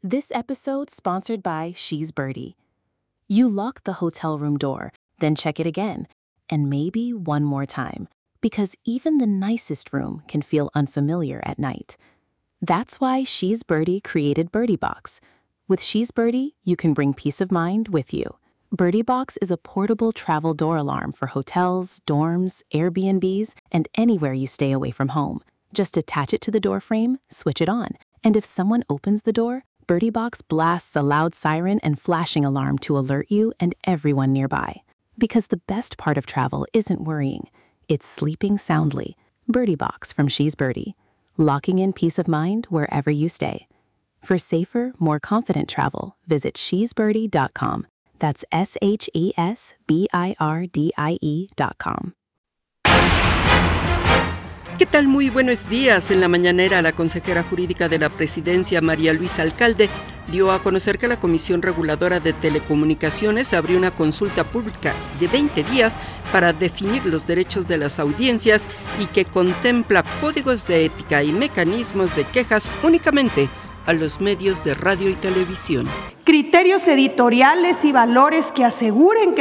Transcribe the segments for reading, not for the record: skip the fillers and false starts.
This episode sponsored by She's Birdie. You lock the hotel room door, then check it again, and maybe one more time, because even the nicest room can feel unfamiliar at night. That's why She's Birdie created Birdie Box. With She's Birdie, you can bring peace of mind with you. Birdie Box is a portable travel door alarm for hotels, dorms, Airbnbs, and anywhere you stay away from home. Just attach it to the door frame, switch it on, and if someone opens the door, Birdie Box blasts a loud siren and flashing alarm to alert you and everyone nearby. Because the best part of travel isn't worrying, it's sleeping soundly. Birdie Box from She's Birdie, locking in peace of mind wherever you stay. For safer, more confident travel, visit shesbirdie.com. That's SHESBIRDIE.com. ¿Qué tal? Muy buenos días. En la mañanera, la consejera jurídica de la Presidencia, María Luisa Alcalde, dio a conocer que la Comisión Reguladora de Telecomunicaciones abrió una consulta pública de 20 días para definir los derechos de las audiencias y que contempla códigos de ética y mecanismos de quejas únicamente a los medios de radio y televisión. Criterios editoriales y valores que aseguren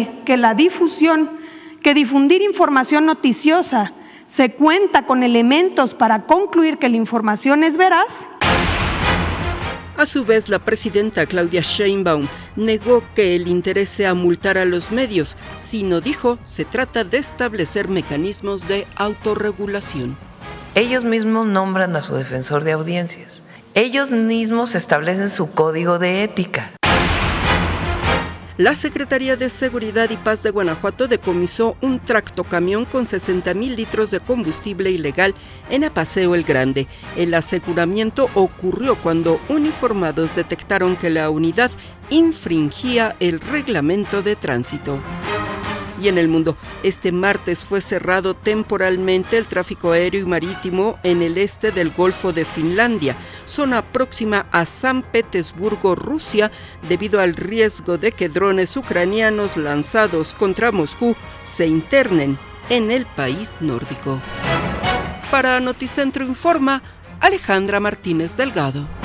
que difundir información noticiosa se cuenta con elementos para concluir que la información es veraz. A su vez, la presidenta Claudia Sheinbaum negó que el interés sea multar a los medios, sino dijo se trata de establecer mecanismos de autorregulación. Ellos mismos nombran a su defensor de audiencias. Ellos mismos establecen su código de ética. La Secretaría de Seguridad y Paz de Guanajuato decomisó un tractocamión con 60,000 litros de combustible ilegal en Apaseo el Grande. El aseguramiento ocurrió cuando uniformados detectaron que la unidad infringía el reglamento de tránsito. Y en el mundo, este martes fue cerrado temporalmente el tráfico aéreo y marítimo en el este del Golfo de Finlandia, zona próxima a San Petersburgo, Rusia, debido al riesgo de que drones ucranianos lanzados contra Moscú se internen en el país nórdico. Para Noticentro Informa, Alejandra Martínez Delgado.